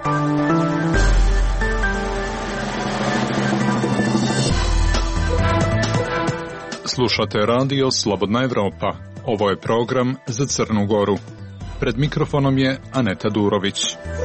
Slušate radio Slobodna Evropa. Ovo je program za Crnu Goru. Pred mikrofonom je Aneta Durović.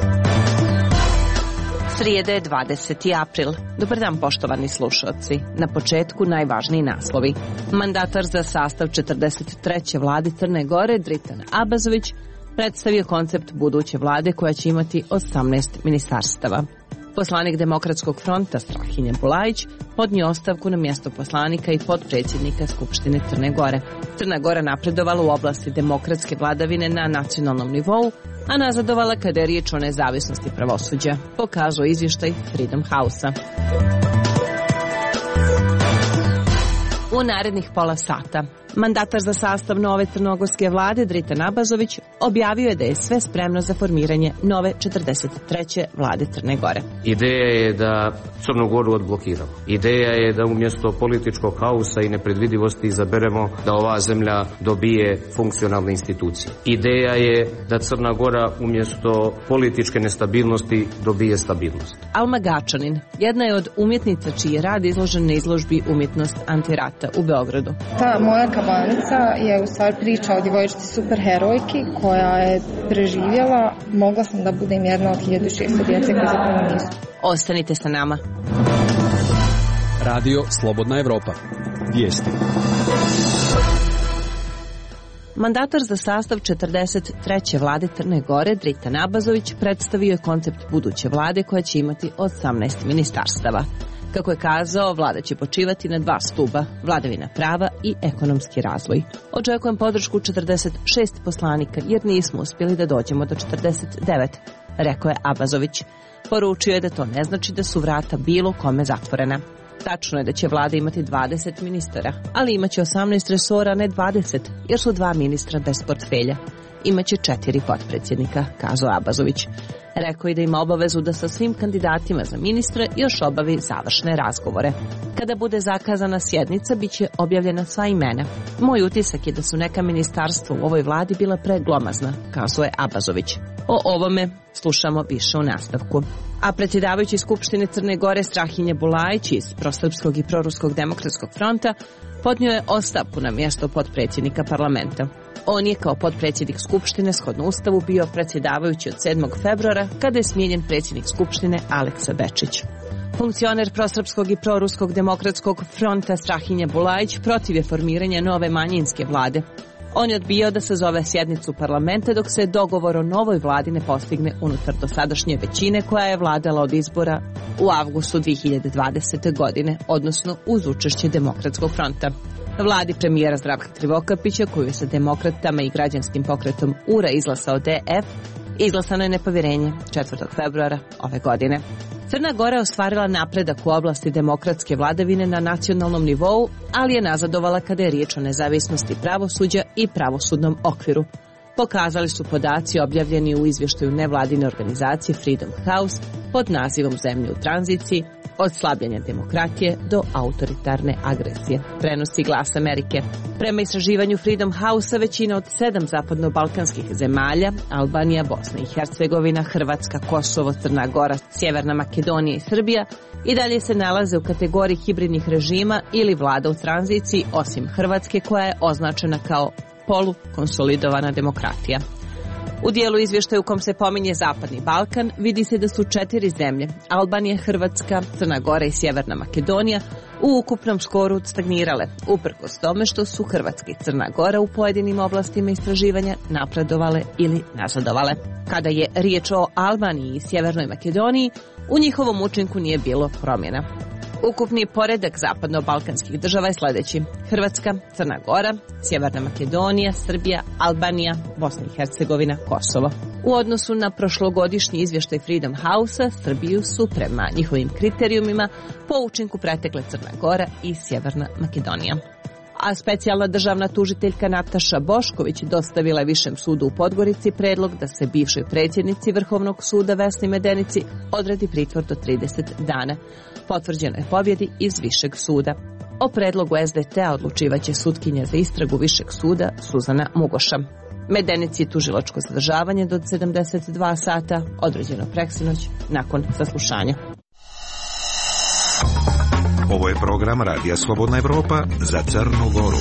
Srijede je 20. april. Dobar dan, poštovani slušalci. Na početku najvažniji naslovi. Mandatar za sastav 43. vlade Crne Gore, Dritan Abazović, predstavio koncept buduće vlade koja će imati 18 ministarstava. Poslanik Demokratskog fronta Strahinja Bulajić podnio ostavku na mjesto poslanika i potpredsjednika Skupštine Crne Gore. Crna Gora napredovala u oblasti demokratske vladavine na nacionalnom nivou, a nazadovala kada je riječ o nezavisnosti pravosuđa, pokazao izvještaj Freedom House-a. U narednih pola sata mandatar za sastav nove crnogorske vlade Dritan Abazović objavio je da je sve spremno za formiranje nove 43. vlade Crne Gore. Ideja je da Crnu Goru odblokiramo. Ideja je da umjesto političkog haosa i nepredvidivosti izaberemo da ova zemlja dobije funkcionalne institucije. Ideja je da Crna Gora umjesto političke nestabilnosti dobije stabilnost. Alma Gačanin jedna je od umjetnica čiji je rad izložen na izložbi Umjetnost antirata u Beogradu. Ta moja kabanica je u stvari priča o djevojčici superherojki koja je preživjela. Mogla sam da budem jedna od 1600 djece koje zapravo nisu. Ostanite sa nama. Radio Slobodna Evropa. Vijesti. Mandatar za sastav 43. vlade Crne Gore, Dritan Abazović, predstavio je koncept buduće vlade koja će imati 18 ministarstava. Kako je kazao, vlada će počivati na dva stuba, vladavina prava i ekonomski razvoj. Očekujem podršku 46 poslanika jer nismo uspjeli da dođemo do 49, rekao je Abazović. Poručio je da to ne znači da su vrata bilo kome zatvorena. Tačno je da će vlada imati 20 ministara, ali imaće 18 resora, ne 20, jer su 2 ministra bez portfelja. Imaće 4 potpredsjednika, kazao Abazović. Rekao je da ima obavezu da sa svim kandidatima za ministre još obavi završne razgovore. Kada bude zakazana sjednica, bit će objavljena sva imena. Moj utisak je da su neka ministarstva u ovoj vladi bila preglomazna, kazao je Abazović. O ovome slušamo više u nastavku. A predsjedavajući Skupštine Crne Gore Strahinja Bulajić iz Prosrpskog i Proruskog demokratskog fronta podnio je ostavku na mjesto potpredsjednika parlamenta. On je kao potpredsjednik Skupštine shodno Ustavu bio predsjedavajući od 7. februara kada je smijenjen predsjednik Skupštine Aleksa Bečić. Funkcioner Prosrpskog i Proruskog demokratskog fronta Strahinja Bulajić protiv je formiranja nove manjinske vlade. On je odbijao da sazove sjednicu parlamenta dok se dogovor o novoj vladi ne postigne unutar dosadašnje većine koja je vladala od izbora u avgustu 2020. godine, odnosno uz učešće Demokratskog fronta. Vladi premijera Zdravka Krivokapića, koju je sa demokratama i građanskim pokretom URA izglasao DF, izglasano je nepovjerenje 4. februara ove godine. Crna Gora je ostvarila napredak u oblasti demokratske vladavine na nacionalnom nivou, ali je nazadovala kada je riječ o nezavisnosti pravosuđa i pravosudnom okviru. Pokazali su podaci objavljeni u izvještaju nevladine organizacije Freedom House pod nazivom Zemlje u tranziciji, od slabljenja demokratije do autoritarne agresije, prenosi Glas Amerike. Prema istraživanju Freedom House-a većina od 7 zapadno-balkanskih zemalja, Albanija, Bosna i Hercegovina, Hrvatska, Kosovo, Crna Gora, Sjeverna Makedonija i Srbija, i dalje se nalaze u kategoriji hibridnih režima ili vlada u tranziciji, osim Hrvatske koja je označena kao polukonsolidovana demokratija. U dijelu izvještaja u kom se pominje Zapadni Balkan vidi se da su 4 zemlje, Albanija, Hrvatska, Crna Gora i Sjeverna Makedonija, u ukupnom skoru stagnirale, uprkos tome što su Hrvatska i Crna Gora u pojedinim oblastima istraživanja napredovale ili nazadovale. Kada je riječ o Albaniji i Sjevernoj Makedoniji, u njihovom učinku nije bilo promjena. Ukupni poredak zapadno-balkanskih država je sljedeći: Hrvatska, Crna Gora, Sjeverna Makedonija, Srbija, Albanija, Bosna i Hercegovina, Kosovo. U odnosu na prošlogodišnji izvještaj Freedom House-a, Srbiju su prema njihovim kriterijumima po učinku pretekle Crna Gora i Sjeverna Makedonija. A specijalna državna tužiteljka Nataša Bošković dostavila je Višem sudu u Podgorici predlog da se bivšoj predsjednici Vrhovnog suda Vesni Medenici odredi pritvor do 30 dana. Potvrđeno je pobjedi iz Višeg suda. O predlogu SDT-a odlučivaće sutkinja za istragu Višeg suda Suzana Mugoša. Medenici tužilačko zadržavanje do 72 sata, određeno preksinoć nakon saslušanja. Ovo je program Radija Slobodna Evropa za Crnu Goru.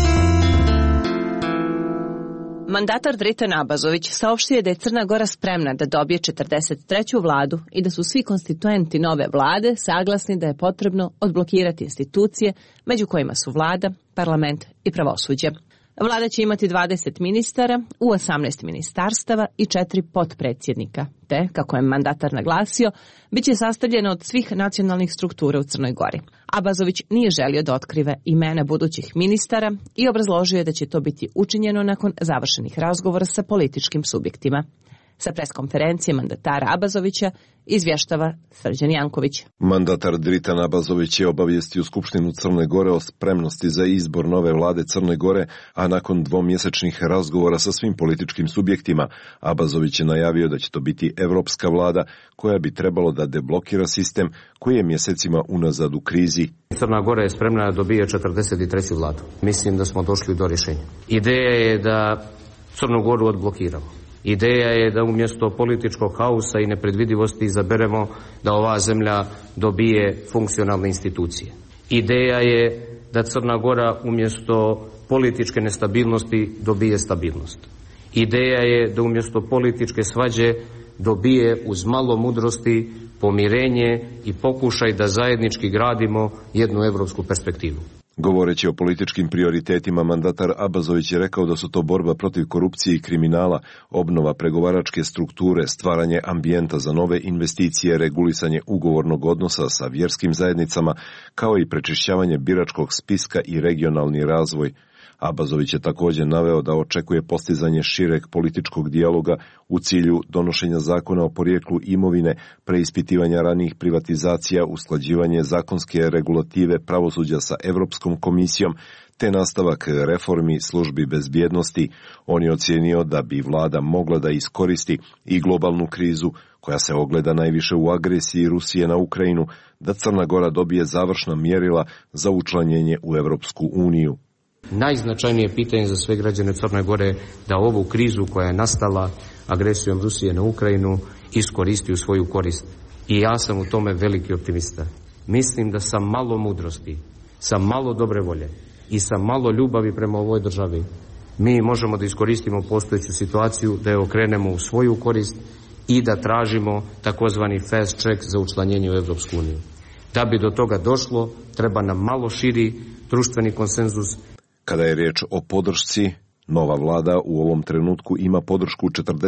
Mandatar Dritan Abazović saopštio je da je Crna Gora spremna da dobije 43. vladu i da su svi konstituenti nove vlade saglasni da je potrebno odblokirati institucije, među kojima su vlada, parlament i pravosuđe. Vlada će imati 20 ministara u 18 ministarstava i 4 potpredsjednika, te, kako je mandatar naglasio, bit će sastavljena od svih nacionalnih struktura u Crnoj Gori. Abazović nije želio da otkrive imena budućih ministara i obrazložio je da će to biti učinjeno nakon završenih razgovora sa političkim subjektima. Sa preskonferencije mandatara Abazovića izvještava Srđan Janković. Mandatar Dritan Abazović je obavijestio Skupštinu Crne Gore o spremnosti za izbor nove vlade Crne Gore, a nakon dvomjesečnih razgovora sa svim političkim subjektima, Abazović je najavio da će to biti evropska vlada koja bi trebalo da deblokira sistem koji je mjesecima unazad u krizi. Crna Gora je spremna da dobije 43. vladu. Mislim da smo došli do rješenja. Ideja je da Crnu Goru odblokiramo. Ideja je da umjesto političkog haosa i nepredvidivosti izaberemo da ova zemlja dobije funkcionalne institucije. Ideja je da Crna Gora umjesto političke nestabilnosti dobije stabilnost. Ideja je da umjesto političke svađe dobije uz malo mudrosti pomirenje i pokušaj da zajednički gradimo jednu evropsku perspektivu. Govoreći o političkim prioritetima, mandatar Abazović je rekao da su to borba protiv korupcije i kriminala, obnova pregovaračke strukture, stvaranje ambijenta za nove investicije, regulisanje ugovornog odnosa sa vjerskim zajednicama, kao i prečišćavanje biračkog spiska i regionalni razvoj. Abazović je također naveo da očekuje postizanje šireg političkog dijaloga u cilju donošenja zakona o porijeklu imovine, preispitivanja ranijih privatizacija, usklađivanje zakonske regulative pravosuđa sa Europskom komisijom, te nastavak reformi službi bezbjednosti. On je ocijenio da bi vlada mogla da iskoristi i globalnu krizu, koja se ogleda najviše u agresiji Rusije na Ukrajinu, da Crna Gora dobije završna mjerila za učlanjenje u Europsku uniju. Najznačajnije pitanje za sve građane Crne Gore da ovu krizu koja je nastala agresijom Rusije na Ukrajinu iskoristi u svoju korist. I ja sam u tome veliki optimista. Mislim da sa malo mudrosti, sa malo dobre volje i sa malo ljubavi prema ovoj državi mi možemo da iskoristimo postojeću situaciju, da je okrenemo u svoju korist i da tražimo takozvani fast track za učlanjenje u Evropsku uniju. Da bi do toga došlo, treba nam malo širi društveni konsenzus. Kada je riječ o podršci, nova vlada u ovom trenutku ima podršku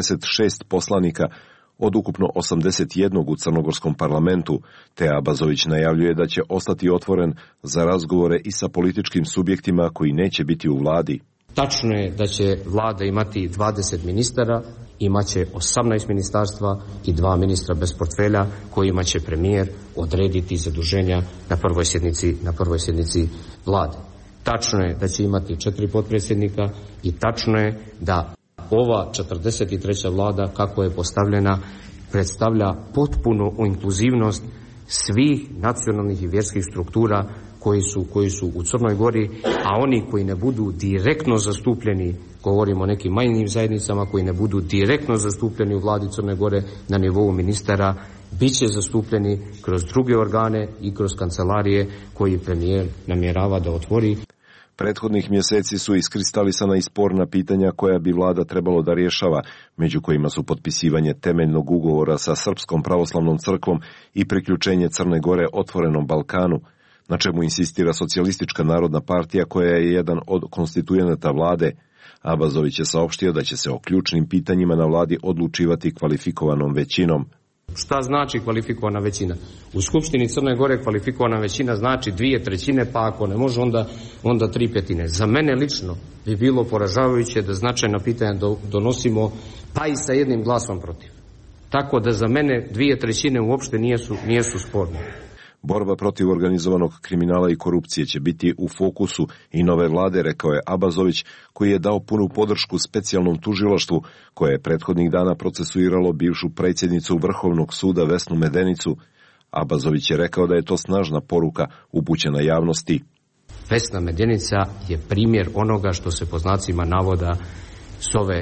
46 poslanika od ukupno 81 u crnogorskom parlamentu, te Abazović najavljuje da će ostati otvoren za razgovore i sa političkim subjektima koji neće biti u vladi. Tačno je da će vlada imati 20 ministara, imaće 18 ministarstva i 2 ministra bez portfelja kojima će premijer odrediti zaduženja na prvoj sjednici vlade. Tačno je da će imati 4 potpredsjednika i tačno je da ova 43. vlada, kako je postavljena, predstavlja potpunu inkluzivnost svih nacionalnih i vjerskih struktura koji su u Crnoj Gori, a oni koji ne budu direktno zastupljeni, govorimo o nekim manjim zajednicama, koji ne budu direktno zastupljeni u vladi Crne Gore na nivou ministara, bit će zastupljeni kroz druge organe i kroz kancelarije koji premijer namjerava da otvori. Prethodnih mjeseci su iskristalisana i sporna pitanja koja bi vlada trebalo da rješava, među kojima su potpisivanje temeljnog ugovora sa Srpskom pravoslavnom crkvom i priključenje Crne Gore otvorenom Balkanu, na čemu insistira Socijalistička narodna partija koja je jedan od konstitujenata vlade. Abazović je saopštio da će se o ključnim pitanjima na vladi odlučivati kvalifikovanom većinom. Šta znači kvalifikovana većina? U Skupštini Crne Gore kvalifikovana većina znači 2/3, pa ako ne može onda 3/5. Za mene lično bi bilo poražavajuće da značajna pitanja donosimo pa i sa jednim glasom protiv. Tako da za mene 2/3 uopšte nijesu sporne. Borba protiv organizovanog kriminala i korupcije će biti u fokusu i nove vlade, rekao je Abazović, koji je dao punu podršku specijalnom tužilaštvu koje je prethodnih dana procesuiralo bivšu predsjednicu Vrhovnog suda Vesnu Medenicu. Abazović je rekao da je to snažna poruka upućena javnosti. Vesna Medenica je primjer onoga što se po znacima navoda zove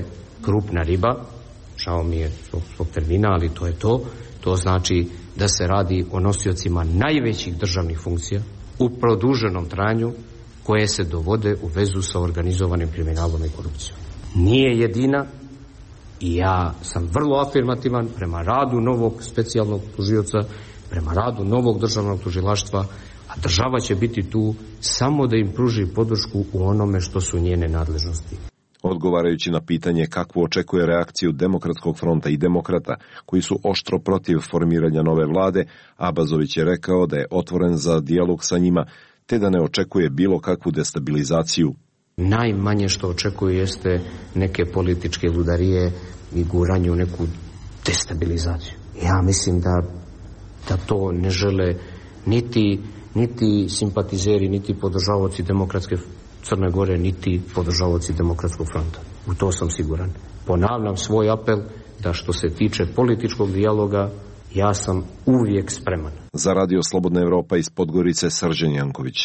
krupna riba, žao mi je zbog termina, ali to je to. To znači da se radi o nosiocima najvećih državnih funkcija u produženom trajanju koje se dovode u vezu sa organizovanim kriminalom i korupcijom. Nije jedina i ja sam vrlo afirmativan prema radu novog specijalnog tužioca, prema radu novog državnog tužilaštva, a država će biti tu samo da im pruži podršku u onome što su njene nadležnosti. Odgovarajući na pitanje kakvu očekuje reakciju Demokratskog fronta i demokrata, koji su oštro protiv formiranja nove vlade, Abazović je rekao da je otvoren za dijalog sa njima, te da ne očekuje bilo kakvu destabilizaciju. Najmanje što očekuju jeste neke političke ludarije i guranje u neku destabilizaciju. Ja mislim da to ne žele niti simpatizeri, niti podržavaoci Demokratske Crne Gore, niti podržavaoci Demokratskog fronta. U to sam siguran. Ponavljam svoj apel da što se tiče političkog dijaloga, ja sam uvijek spreman. Za Radio Slobodna Evropa iz Podgorice, Srđan Janković.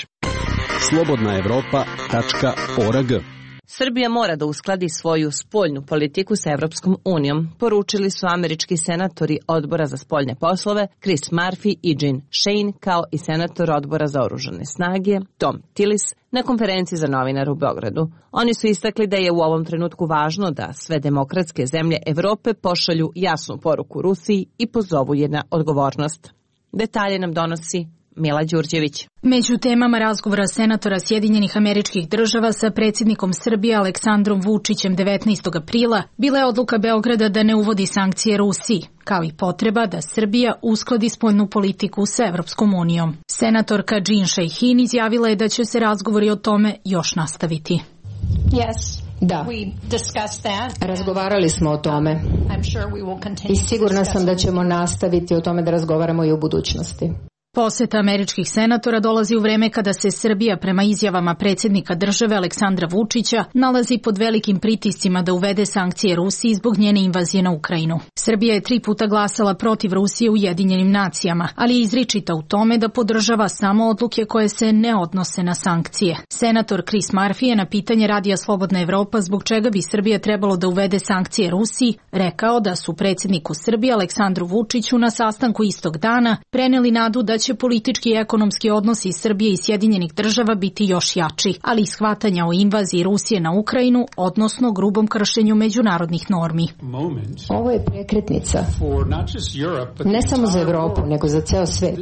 slobodnaevropa.org. Srbija mora da uskladi svoju spoljnu politiku sa Evropskom unijom, poručili su američki senatori Odbora za spoljne poslove Chris Murphy i Jean Shane, kao i senator Odbora za oružane snage Tom Tillis na konferenciji za novinare u Beogradu. Oni su istakli da je u ovom trenutku važno da sve demokratske zemlje Evrope pošalju jasnu poruku Rusiji i pozovu je na odgovornost. Detalje nam donosi Mila Đurđević. Među temama razgovora senatora Sjedinjenih Američkih Država sa predsjednikom Srbije Aleksandrom Vučićem 19. aprila bila je odluka Beograda da ne uvodi sankcije Rusiji, kao i potreba da Srbija uskladi spoljnu politiku sa Evropskom unijom. Senatorka Jean Shaheen izjavila je da će se razgovori o tome još nastaviti. Da, razgovarali smo o tome i sigurna sam da ćemo nastaviti o tome da razgovaramo i u budućnosti. Poseta američkih senatora dolazi u vreme kada se Srbija, prema izjavama predsjednika države Aleksandra Vučića, nalazi pod velikim pritiscima da uvede sankcije Rusiji zbog njene invazije na Ukrajinu. Srbija je 3 puta glasala protiv Rusije u Ujedinjenim nacijama, ali je izričita u tome da podržava samo odluke koje se ne odnose na sankcije. Senator Chris Murphy je na pitanje Radija Slobodna Evropa zbog čega bi Srbija trebalo da uvede sankcije Rusiji rekao da su predsjedniku Srbije Aleksandru Vučiću na sastanku istog dana preneli nadu da će politički i ekonomski odnosi Srbije i Sjedinjenih Država biti još jači, ali i shvatanja o invaziji Rusije na Ukrajinu, odnosno grubom kršenju međunarodnih normi. Ovo je prekretnica, ne samo za Evropu, nego za ceo svet.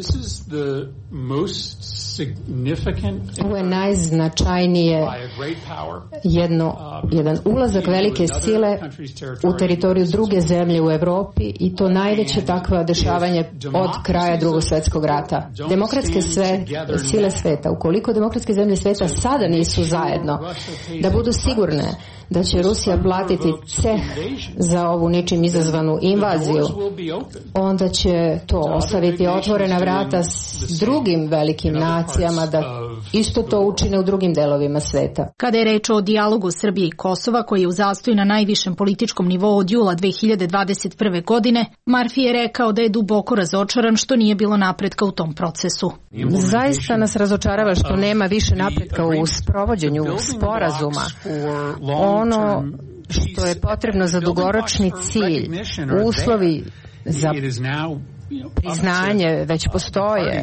Ovo je najznačajnije jedan ulazak velike sile u teritoriju druge zemlje u Evropi i to najveće takvo dešavanje od kraja Drugog svjetskog rata. Demokratske sile sveta, ukoliko demokratske zemlje sveta sada nisu zajedno, da budu sigurne da će Rusija platiti ceh za ovu ničim izazvanu invaziju, onda će to ostaviti otvorena vrata s drugim velikim nacijama da isto to učine u drugim delovima sveta. Kada je reč o dijalogu Srbije i Kosova, koji je u zastoju na najvišem političkom nivou od jula 2021. godine, Murphy je rekao da je duboko razočaran što nije bilo napretka u tom procesu. Zaista nas razočarava što nema više napretka u sprovođenju sporazuma. Ono što je potrebno za dugoročni cilj, uslovi za priznanje već postoje.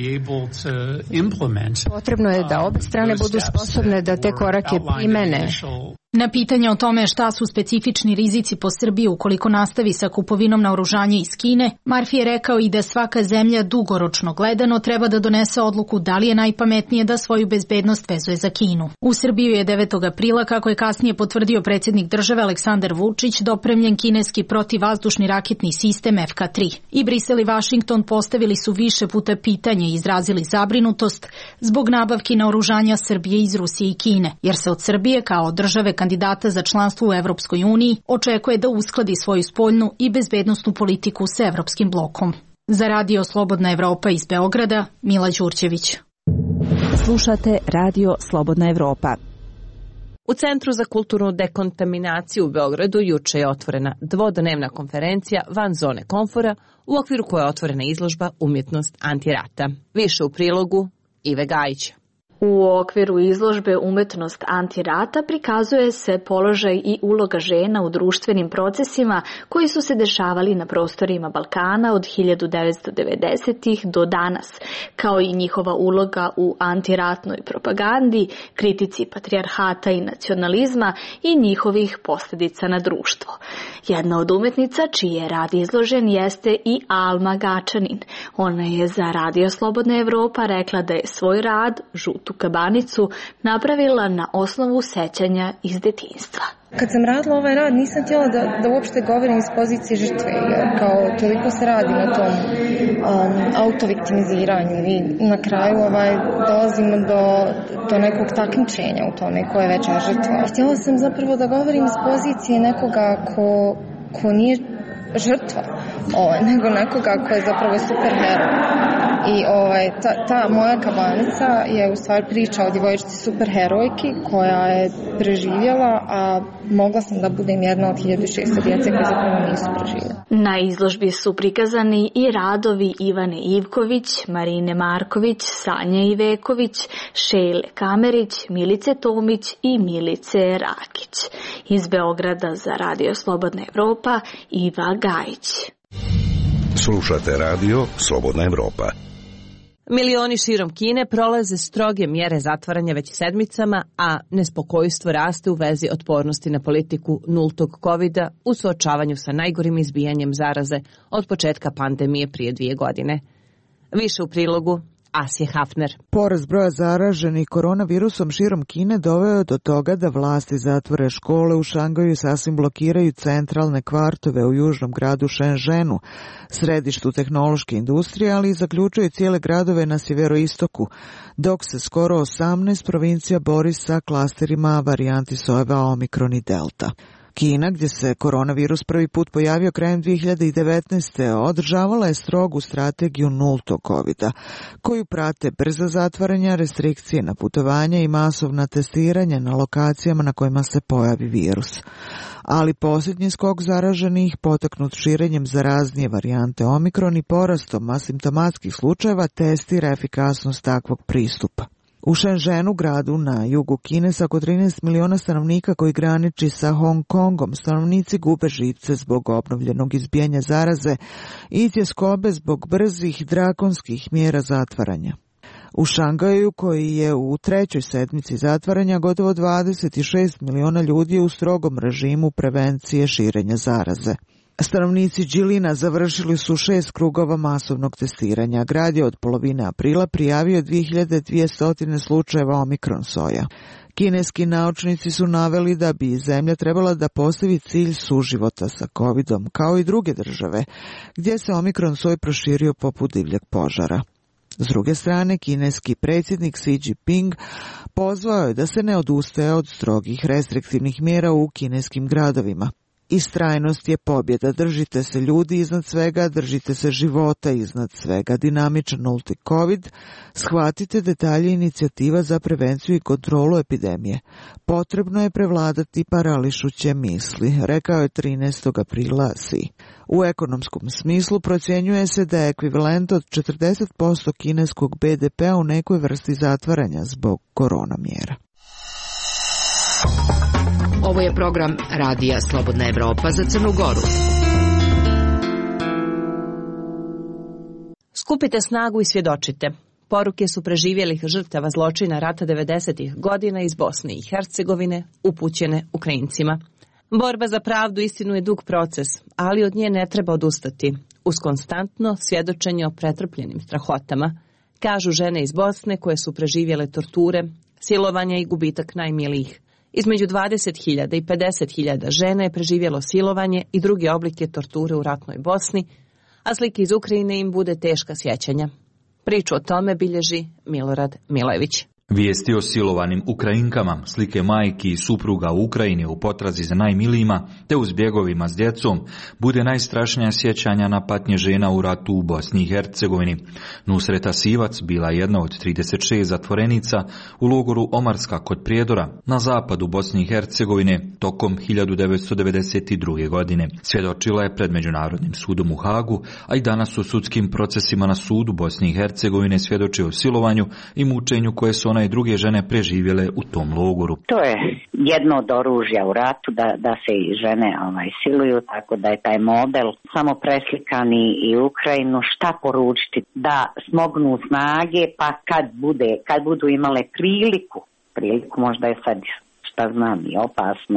Potrebno je da obe strane budu sposobne da te korake primene. Na pitanje o tome šta su specifični rizici po Srbiju ukoliko nastavi sa kupovinom naoružanja iz Kine, Murphy je rekao i da svaka zemlja dugoročno gledano treba da donese odluku da li je najpametnije da svoju bezbednost vezuje za Kinu. U Srbiju je 9. aprila, kako je kasnije potvrdio predsjednik države Aleksandar Vučić, dopremljen kineski protivvazdušni raketni sistem FK-3. I Brisel i Vašington postavili su više puta pitanje i izrazili zabrinutost zbog nabavki naoružanja Srbije iz Rusije i Kine, jer se od Srbije kao države kandidata za članstvo u Evropskoj uniji očekuje da uskladi svoju spoljnu i bezbednosnu politiku sa Evropskim blokom. Za Radio Slobodna Evropa iz Beograda, Mila Đurđević. Slušate Radio Slobodna Evropa. U Centru za kulturnu dekontaminaciju u Beogradu juče je otvorena dvodnevna konferencija van zone komfora, u okviru koje je otvorena izložba Umjetnost antirata. Više u prilogu Ive Gajića. U okviru izložbe Umetnost antirata prikazuje se položaj i uloga žena u društvenim procesima koji su se dešavali na prostorima Balkana od 1990-ih do danas, kao i njihova uloga u antiratnoj propagandi, kritici patrijarhata i nacionalizma i njihovih posljedica na društvo. Jedna od umetnica čiji je rad izložen jeste i Alma Gačanin. Ona je za Radio Slobodna Evropa rekla da je svoj rad, Žutu kabanicu, napravila na osnovu sećanja iz detinjstva. Kad sam radila ovaj rad nisam htjela da uopšte govorim iz pozicije žrtve, jer kao toliko se radi na tom autoviktimiziranju i na kraju dolazimo do nekog takmičenja u tome ko je veća žrtva. Htjela sam zapravo da govorim iz pozicije nekoga ko nije žrtva, nego nekoga ko je zapravo superheroj. I ta moja kabanica je u stvari priča o djevojčici superherojki koja je preživjela, a mogla sam da budem jedna od 1600 djece koje zapravo nisu preživjela. Na izložbi su prikazani i radovi Ivane Ivković, Marine Marković, Sanje Iveković, Šejle Kamerić, Milice Tomić i Milice Rakić. Iz Beograda za Radio Slobodna Evropa, Iva Gajić. Slušate Radio Slobodna Evropa. Milioni širom Kine prolaze stroge mjere zatvaranja već sedmicama, a nespokojstvo raste u vezi otpornosti na politiku nultog covida u suočavanju sa najgorim izbijanjem zaraze od početka pandemije prije 2 godine. Više u prilogu Asije Hafner. Porast broja zaraženih koronavirusom širom Kine doveo je do toga da vlasti zatvore škole u Šangaju i sasvim blokiraju centralne kvartove u južnom gradu Shenzhenu, središtu tehnološke industrije, ali i zaključuju cijele gradove na sjeveroistoku, dok se skoro 18 provincija bori sa klasterima varijanti sojeva Omikron i Delta. Kina, gdje se koronavirus prvi put pojavio krajem 2019. održavala je strogu strategiju nultog covida, koju prate brza zatvaranja, restrikcije na putovanja i masovna testiranja na lokacijama na kojima se pojavi virus. Ali posljednji skok zaraženih, potaknut širenjem zaraznije varijante Omikron i porastom asimptomatskih slučajeva, testira efikasnost takvog pristupa. U Shenzhenu, gradu na jugu Kine sa oko 13 miliona stanovnika koji graniči sa Hong Kongom, stanovnici gube živce zbog obnovljenog izbijanja zaraze i tjeskobe zbog brzih drakonskih mjera zatvaranja. U Šangaju, koji je u 3. sedmici zatvaranja, gotovo 26 miliona ljudi je u strogom režimu prevencije širenja zaraze. Stanovnici Đilina završili su 6 krugova masovnog testiranja. Grad je od polovine aprila prijavio 2200 slučajeva Omikron soja. Kineski naučnici su naveli da bi zemlja trebala da postavi cilj suživota sa covidom, kao i druge države, gdje se Omikron soj proširio poput divljeg požara. S druge strane, kineski predsjednik Xi Jinping pozvao je da se ne odustaje od strogih restriktivnih mjera u kineskim gradovima. Istrajnost je pobjeda, držite se ljudi iznad svega, držite se života iznad svega. Dinamičan nulti covid, shvatite detalje inicijativa za prevenciju i kontrolu epidemije. Potrebno je prevladati parališuće misli, rekao je 13. aprila Xi. U ekonomskom smislu procjenjuje se da je ekvivalent od 40% kineskog BDP-a u nekoj vrsti zatvaranja zbog korona mjera. Ovo je program Radija Slobodna Evropa za Crnu Goru. Skupite snagu i svjedočite. Poruke su preživjelih žrtava zločina rata 90. godina iz Bosne i Hercegovine upućene Ukrajincima. Borba za pravdu i istinu je dug proces, ali od nje ne treba odustati, uz konstantno svjedočenje o pretrpljenim strahotama, kažu žene iz Bosne koje su preživjele torture, silovanja i gubitak najmilijih. Između 20.000 i 50.000 žena je preživjelo silovanje i druge oblike torture u ratnoj Bosni, a slike iz Ukrajine im bude teška sjećanja. Priču o tome bilježi Milorad Milević. Vijesti o silovanim Ukrajinkama, slike majki i supruga u Ukrajini u potrazi za najmilijima, te u zbjegovima s djecom, bude najstrašnija sjećanja na patnje žena u ratu u Bosni i Hercegovini. Nusreta Sivac bila jedna od 36 zatvorenica u logoru Omarska kod Prijedora na zapadu Bosne i Hercegovine tokom 1992. godine. Svjedočila je pred Međunarodnim sudom u Hagu, a i danas u sudskim procesima na sudu Bosne i Hercegovine svjedoči o silovanju i mučenju koje su ona ona i druge žene preživjele u tom logoru. To je jedno od oružja u ratu da se i žene siluju, tako da je taj model samo preslikan i Ukrajinu. Šta poručiti? Da smognu snage, pa kad budu imale priliku možda je sad šta znam i opasno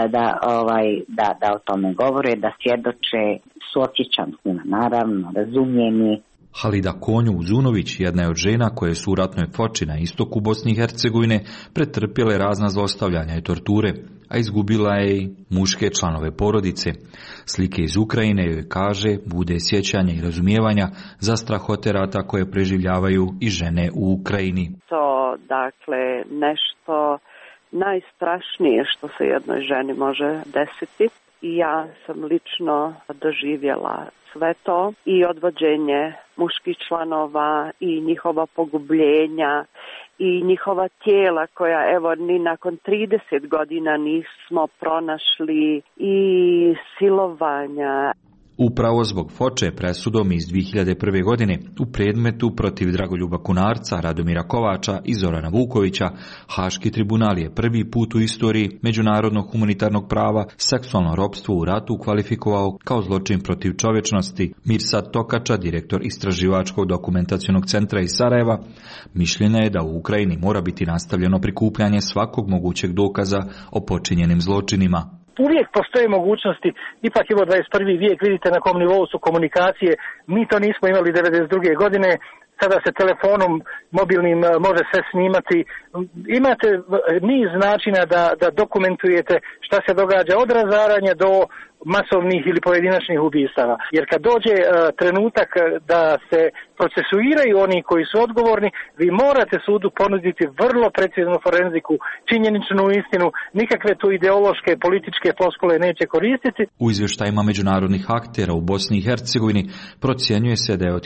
da o tome govore, da svjedoče, suosjećam s njima, naravno, razumijeni. Halida Konju-Uzunović jedna je od žena koje su u ratnoj Foči na istoku Bosne i Hercegovine pretrpjele razna zlostavljanja i torture, a izgubila je i muške članove porodice. Slike iz Ukrajine joj kaže bude sjećanja i razumijevanja za strahote rata koje preživljavaju i žene u Ukrajini. To, dakle, nešto najstrašnije što se jednoj ženi može desiti. I ja sam lično doživjela sve to i odvođenje muških članova i njihova pogubljenja i njihova tijela koja ni nakon 30 godina nismo pronašli i silovanja. Upravo zbog Foče presudom iz 2001. godine u predmetu protiv Dragoljuba Kunarca, Radomira Kovača i Zorana Vukovića, Haški tribunal je prvi put u istoriji međunarodnog humanitarnog prava seksualno ropstvo u ratu kvalifikovao kao zločin protiv čovječnosti. Mirsad Tokača, direktor Istraživačkog dokumentacionog centra iz Sarajeva, mišljenja je da u Ukrajini mora biti nastavljeno prikupljanje svakog mogućeg dokaza o počinjenim zločinima. Uvijek postoje mogućnosti, ipak je ovo 21. vijek, vidite na kom nivou su komunikacije, mi to nismo imali 92. godine, sada se telefonom mobilnim može sve snimati. Imate niz načina da dokumentujete šta se događa od razaranja do masovnih ili pojedinačnih ubistava. Jer kad dođe trenutak da se procesuiraju oni koji su odgovorni, vi morate sudu ponuditi vrlo preciznu forenziku, činjeničnu istinu, nikakve tu ideološke, političke floskule neće koristiti. U izvještajima međunarodnih aktera u Bosni i Hercegovini procjenjuje se da je od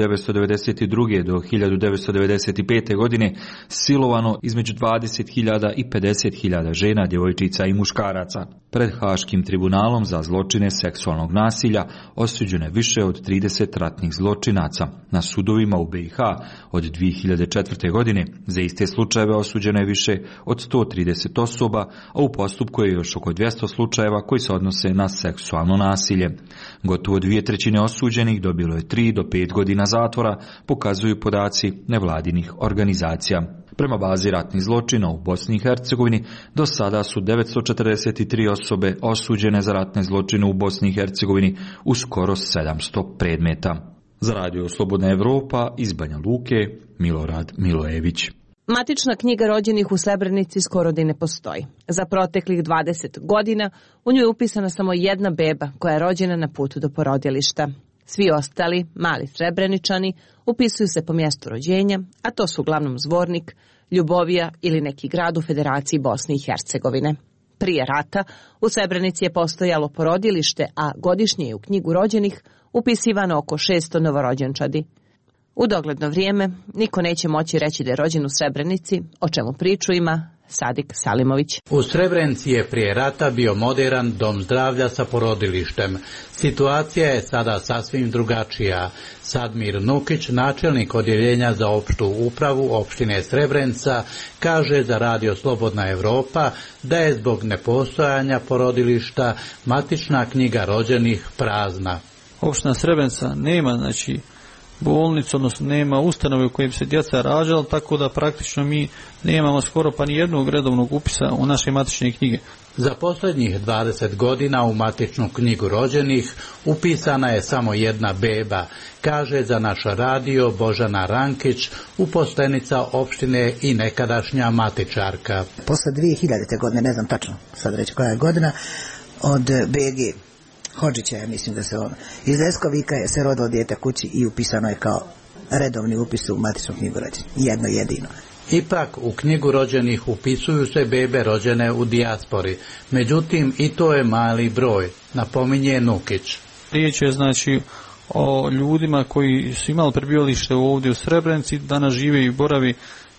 1992. do 1995. godine silovano između 20.000 i 50.000 žena, djevojčica i muškaraca. Pred Haškim tribunalom za zločine seksualnog nasilja osuđeno je više od 30 ratnih zločinaca. Na sudovima u BiH od 2004. godine za iste slučajeve osuđeno je više od 130 osoba, a u postupku je još oko 200 slučajeva koji se odnose na seksualno nasilje. Gotovo 2/3 osuđenih dobilo je 3 do 5 godina zatvora, pokazuju podaci nevladinih organizacija. Prema bazi ratnih zločina u Bosni i Hercegovini do sada su 943 osobe osuđene za ratne zločine u Bosni i Hercegovini u skoro 700 predmeta. Za Radio Slobodna Evropa iz Banja Luke, Milorad Milojević. Matična knjiga rođenih u Srebrenici skoro da ne postoji. Za proteklih 20 godina u njoj je upisana samo jedna beba koja je rođena na putu do porodilišta. Svi ostali, mali Srebreničani, upisuju se po mjestu rođenja, a to su uglavnom Zvornik, Ljubovija ili neki grad u Federaciji Bosne i Hercegovine. Prije rata u Srebrenici je postojalo porodilište, a godišnje je u knjigu rođenih upisivano oko 600 novorođenčadi. U dogledno vrijeme niko neće moći reći da je rođen u Srebrenici, o čemu priču ima Sadik Salimović. U Srebrenici je prije rata bio moderan dom zdravlja sa porodilištem. Situacija je sada sasvim drugačija. Sadmir Nukić, načelnik odjeljenja za opštu upravu opštine Srebrenica, kaže za Radio Slobodna Evropa da je zbog nepostojanja porodilišta matična knjiga rođenih prazna. Opština Srebrenica nema, bolnicu, odnosno nema ustanove u kojim se djeca rađala, tako da praktično mi nemamo skoro pa ni jednog redovnog upisa u naše matične knjige. Za posljednjih 20 godina u matičnu knjigu rođenih upisana je samo jedna beba, kaže za naš radio Božana Rankić, uposlenica opštine i nekadašnja matičarka. Posle 2000. godine, ne znam tačno sad reći koja je godina, od BG Hodžića, ja mislim da se on iz Leskovika je se rodilo dijete kući i upisano je kao redovni upis u matičnu knjigu rođenih. Jedno jedino. Ipak u knjigu rođenih upisuju se bebe rođene u dijaspori. Međutim, i to je mali broj, napominje Nukić. Riječ je o ljudima koji su imali prebivalište ovdje u Srebrenici, danas žive i boravi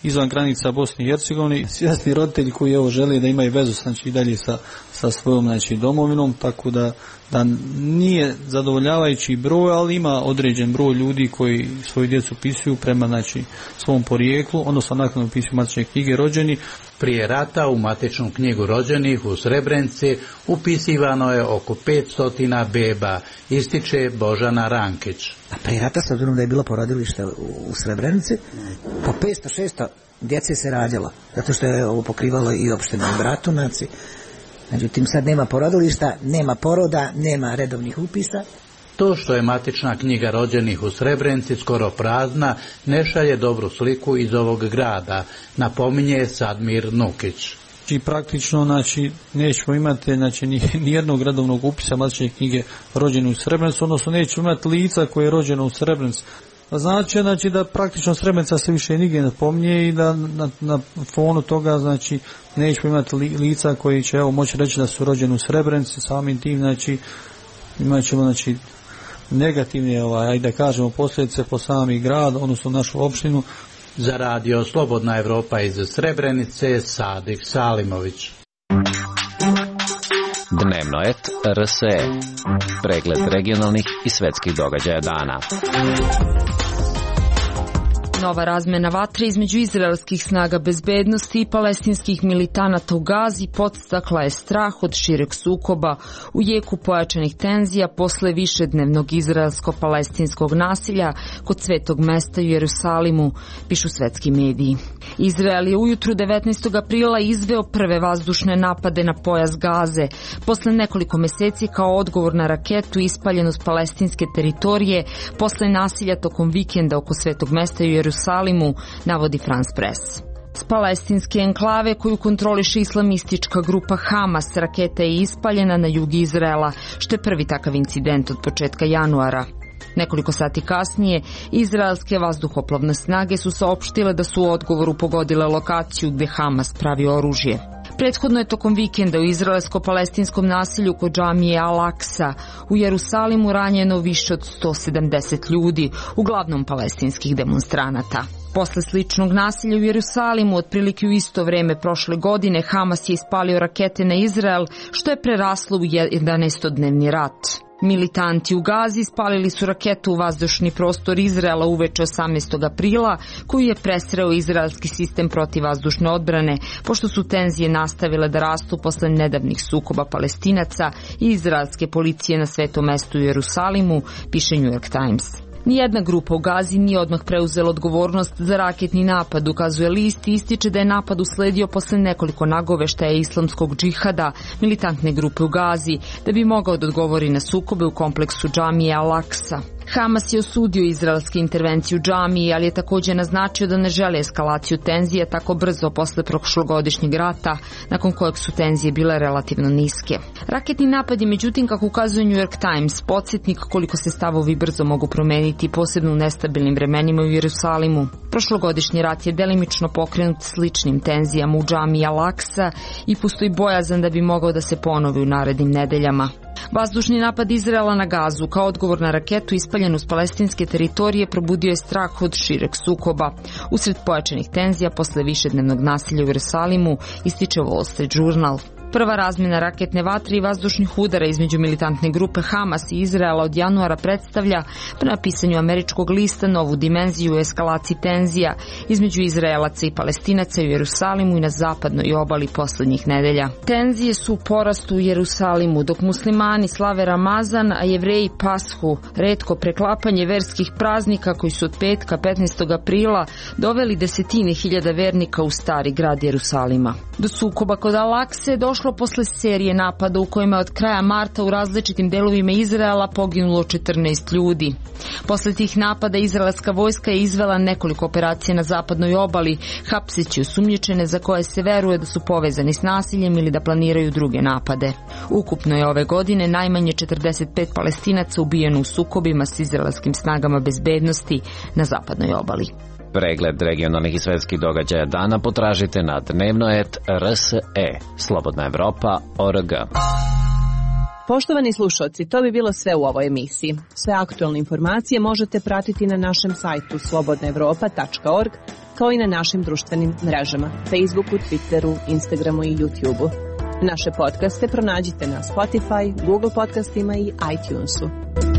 izvan granica Bosne i Hercegovine, svjesni roditelji koji evo žele da imaju vezu znači i dalje sa svojom znači domovinom, tako da nije zadovoljavajući broj, ali ima određen broj ljudi koji svoju djecu upisuju prema znači svom porijeklu, odnosno naknadno upisuju matične knjige rođeni. Prije rata u matičnu knjigu rođenih u Srebrenici upisivano je oko 500 beba, ističe Božana Rankić. A prije rata, s obzirom da je bilo porodilište u Srebrenici, po 500-600 djece se rađalo, zato što je ovo pokrivalo i opštinu Bratunac. Međutim, sad nema porodilišta, nema poroda, nema redovnih upisa. To što je matična knjiga rođenih u Srebrenici skoro prazna, ne šalje dobru sliku iz ovog grada, napominje Sadmir Nukić. I praktično znači, nećemo imati znači, nijednog redovnog upisa matične knjige rođene u Srebrenici, odnosno nećemo imati lica koje je rođeno u Srebrenici. Znači da praktično Srebrenica se više nigdje ne pominje i da na fonu toga znači nećemo imati lica koji će moći reći da su rođeni u Srebrenici, samim tim znači imat ćemo znači negativne ajde da kažemo posljedice po sami grad, odnosno našu opštinu. Za radio Slobodna Evropa iz Srebrenice, Sadik Salimović. Dnevno et RSE. Pregled regionalnih i svetskih događaja dana. Nova razmena vatre između izraelskih snaga bezbednosti i palestinskih militanata u Gazi podstakla je strah od šireg sukoba u jeku pojačanih tenzija posle višednevnog izraelsko-palestinskog nasilja kod Svetog mesta u Jerusalimu, pišu svetski mediji. Izrael je ujutru 19. aprila izveo prve vazdušne napade na pojas Gaze, posle nekoliko meseci kao odgovor na raketu ispaljenu s palestinske teritorije, posle nasilja tokom vikenda oko Svetog mesta u Jerusalimu, navodi France Press. S palestinske enklave koju kontroliše islamistička grupa Hamas, raketa je ispaljena na jug Izraela, što je prvi takav incident od početka januara. Nekoliko sati kasnije, izraelske vazduhoplovne snage su saopštile da su u odgovoru pogodile lokaciju gde Hamas pravi oružje. Prethodno je tokom vikenda u izraelsko-palestinskom nasilju kod džamije Al-Aksa u Jerusalimu ranjeno više od 170 ljudi, uglavnom palestinskih demonstranata. Posle sličnog nasilja u Jerusalimu, otprilike u isto vreme prošle godine, Hamas je ispalio rakete na Izrael, što je preraslo u 11-dnevni rat. Militanti u Gazi ispalili su raketu u vazdušni prostor Izraela uveče 18. aprila, koju je presreo izraelski sistem protivvazdušne odbrane, pošto su tenzije nastavile da rastu posle nedavnih sukoba Palestinaca i izraelske policije na Svetom mestu u Jerusalimu, piše New York Times. Nijedna grupa u Gazi nije odmah preuzela odgovornost za raketni napad, ukazuje list i ističe da je napad usledio posle nekoliko nagoveštaja islamskog džihada, militantne grupe u Gazi, da bi mogao da odgovori na sukobe u kompleksu džamije Al-Aksa. Hamas je osudio izraelske intervencije u džamiji, ali je također naznačio da ne želi eskalaciju tenzija tako brzo posle prošlogodišnjeg rata, nakon kojeg su tenzije bile relativno niske. Raketni napad je, međutim, kako ukazuje New York Times, podsjetnik koliko se stavovi brzo mogu promeniti, posebno u nestabilnim vremenima u Jerusalimu. Prošlogodišnji rat je delimično pokrenut sličnim tenzijama u džamiji Al-Aksa i postoji bojazan da bi mogao da se ponovi u narednim nedeljama. Vazdušni napad Izraela na Gazu kao odgovor na raketu ispaljenu s palestinske teritorije probudio je strah od šireg sukoba. Usred pojačanih tenzija posle višednevnog nasilja u Jerusalimu, ističe Wall Street Journal. Prva razmjena raketne vatre i vazdušnih udara između militantne grupe Hamas i Izraela od januara predstavlja, prema pisanju američkog lista, novu dimenziju u eskalaciji tenzija između Izraelaca i Palestinaca u Jerusalimu i na zapadnoj obali poslednjih nedelja. Tenzije su u porastu u Jerusalimu, dok muslimani slave Ramazan, a Jevreji Pashu, retko preklapanje verskih praznika koji su od petka 15. aprila doveli desetine hiljada vernika u stari grad Jerusalima. Do sukoba kod Al-Akse došlo posle serije napada u kojima je od kraja marta u različitim delovima Izraela poginulo 14 ljudi. Posle tih napada izraelska vojska je izvela nekoliko operacija na zapadnoj obali, hapseći osumnjičene za koje se veruje da su povezani s nasiljem ili da planiraju druge napade. Ukupno je ove godine najmanje 45 Palestinaca ubijeno u sukobima s izraelskim snagama bezbednosti na zapadnoj obali. Pregled regionalnih i svetskih događaja dana potražite na dnevno.rs.e, Slobodna Evropa.org. Poštovani slušalci, to bi bilo sve u ovoj emisiji. Sve aktualne informacije možete pratiti na našem sajtu slobodnaevropa.org, kao i na našim društvenim mrežama, Facebooku, Twitteru, Instagramu i YouTubeu. Naše podcaste pronađite na Spotify, Google podcastima i iTunesu.